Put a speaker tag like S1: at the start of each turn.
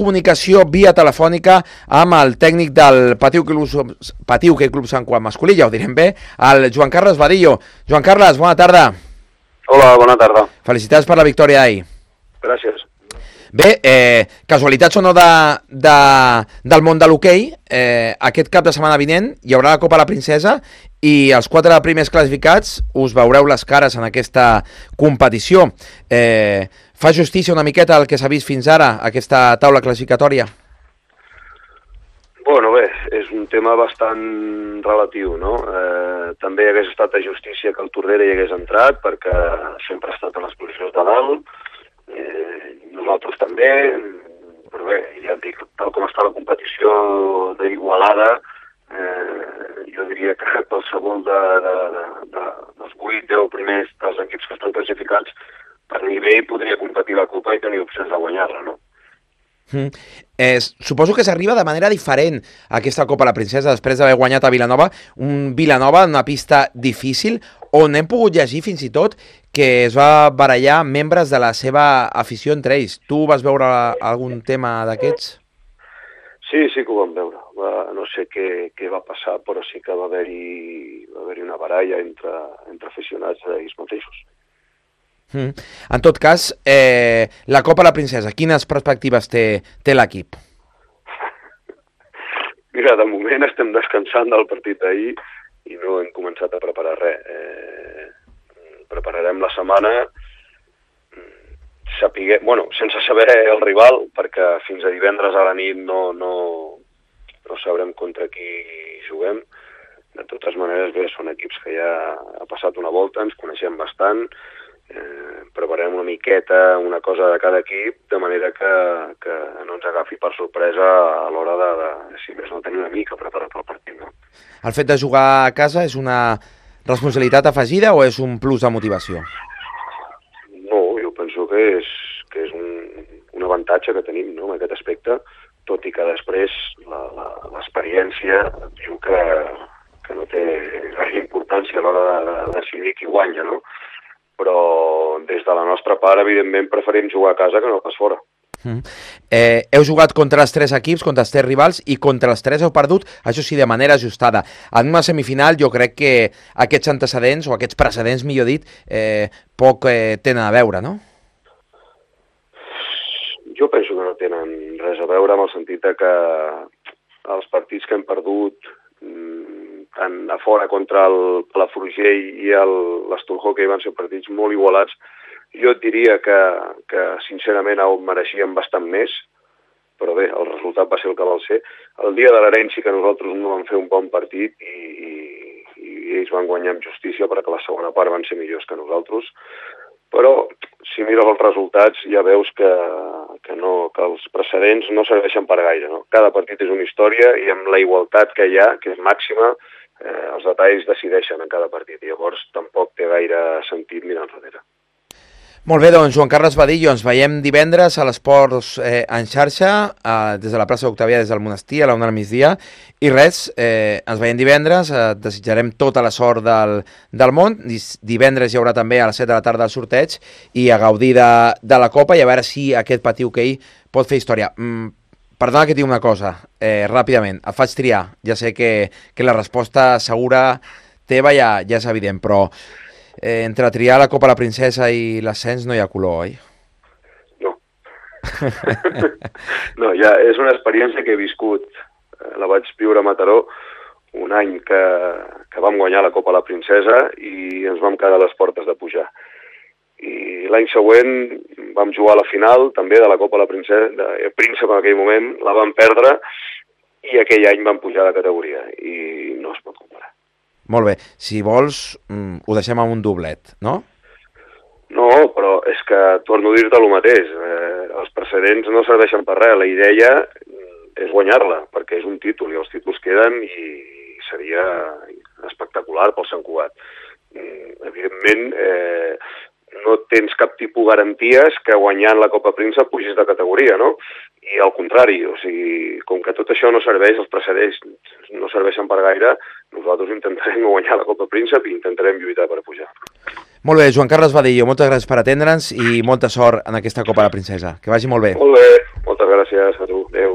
S1: comunicació via telefònica amb el tècnic del Patiu Hoquei Club Sant Cugat masculí, ja ho direm bé, el Joan Carles Badillo. Joan Carles, bona tarda.
S2: Hola, bona tarda.
S1: Felicitats per la victòria d'ahir.
S2: Gràcies.
S1: Bé, casualitats o no del món de l'hoquei, aquest cap de setmana vinent hi haurà la Copa la Princesa i els 4 primers classificats us veureu les cares en aquesta competició. Fa justícia una miqueta el que s'ha vist fins ara, aquesta taula classificatòria?
S2: Bueno, bé, és un tema bastant relatiu, no? També hagués estat de justícia que el Tordera hi hagués entrat, perquè sempre ha estat a les posicions de dalt, nosaltres també, però bé, ja et dic, tal com està la competició d'Igualada, jo diria que qualsevol dels 8-10 primers dels equips que estan classificats per nivell podria competir la Copa i tenir opcions de guanyar-la, no?
S1: Suposo que s'arriba de manera diferent a aquesta Copa la Princesa després d'haver guanyat a Vilanova, un Vilanova en una pista difícil on hem pogut llegir fins i tot que es va barallar membres de la seva afició entre ells. Tu vas veure algun tema d'aquests?
S2: Sí que ho vam veure. No sé què va passar, però sí que va haver-hi una baralla entre aficionats d'ells mateixos.
S1: En tot cas, la Copa la Princesa, quines perspectives té l'equip?
S2: Mira, de moment estem descansant del partit d'ahir i no hem començat a preparar res. Prepararem la setmana sense saber el rival, perquè fins a divendres a la nit no sabrem contra qui juguem. De totes maneres, bé, són equips que ja ha passat una volta, ens coneixem bastant, preparem una miqueta, una cosa de cada equip, de manera que no ens agafi per sorpresa a l'hora de si més no, tenir una mica preparat el partit. No?
S1: El fet de jugar a casa és una responsabilitat afegida o és un plus de motivació?
S2: No, jo penso que és un avantatge que tenim, no?, en aquest aspecte, tot i que després l'experiència diu que no té gaire importància a l'hora de decidir qui guanya, no? Però des de la nostra part, evidentment, preferim jugar a casa que no pas fora.
S1: Heu jugat contra els 3 equips, contra els 3 rivals, i contra els 3 heu perdut, això sí, de manera ajustada. En una semifinal jo crec que aquests antecedents, o aquests precedents, millor dit, poc tenen a veure, no?
S2: Jo penso que no tenen res a veure amb el sentit que els partits que hem perdut tant a fora contra el Palafrugell i l'Asturhockey van ser partits molt igualats. Jo et diria que sincerament ho mereixíem bastant més, però bé, el resultat va ser el que va ser. El dia de l'Arenys sí que nosaltres no vam fer un bon partit i ells van guanyar amb justícia perquè la segona part van ser millors que nosaltres. Però si mires els resultats ja veus que els precedents no serveixen per gaire, no? Cada partit és una història i amb la igualtat que hi ha, que és màxima, els detalls decideixen en cada partit. Llavors tampoc té gaire sentit mirar enrere.
S1: Molt bé, doncs, Joan Carles Badillo, ens veiem divendres a l'Esports en xarxa, des de la plaça d'Octavià, des del Monestir, a la 1 del migdia, i res, ens veiem divendres, desitjarem tota la sort del món, divendres hi haurà també a les 7 de la tarda el sorteig, i a gaudir de la Copa, i a veure si aquest Patiu Hoquei pot fer història. Perdona que et digui una cosa, ràpidament, et faig triar, ja sé que la resposta segura teva ja és evident, però entre triar la Copa la Princesa i l'ascens no hi ha color, oi?
S2: No. No, ja és una experiència que he viscut. La vaig viure a Mataró un any que vam guanyar la Copa la Princesa i ens vam quedar a les portes de pujar. I l'any següent vam jugar a la final també de la Copa la Princesa, el Príncep en aquell moment, la vam perdre i aquell any vam pujar de categoria i no es pot comparar.
S1: Molt bé, si vols ho deixem amb un doblet, no?
S2: No, però és que torno a dir-te el mateix, els precedents no serveixen per res, la idea és guanyar-la, perquè és un títol i els títols queden i seria espectacular pel Sant Cugat. Evidentment, no tens cap tipus de garanties que guanyant la Copa Príncep pugis de categoria, no? I al contrari, o sigui, com que tot això no serveix, els precedents no serveixen per gaire, nosaltres intentarem guanyar la Copa Príncep i intentarem lluitar per pujar.
S1: Molt bé, Joan Carles Badillo, moltes gràcies per atendre'ns i molta sort en aquesta Copa de la Princesa. Que vagi molt bé.
S2: Molt bé, moltes gràcies. gràcies a tu. Adéu.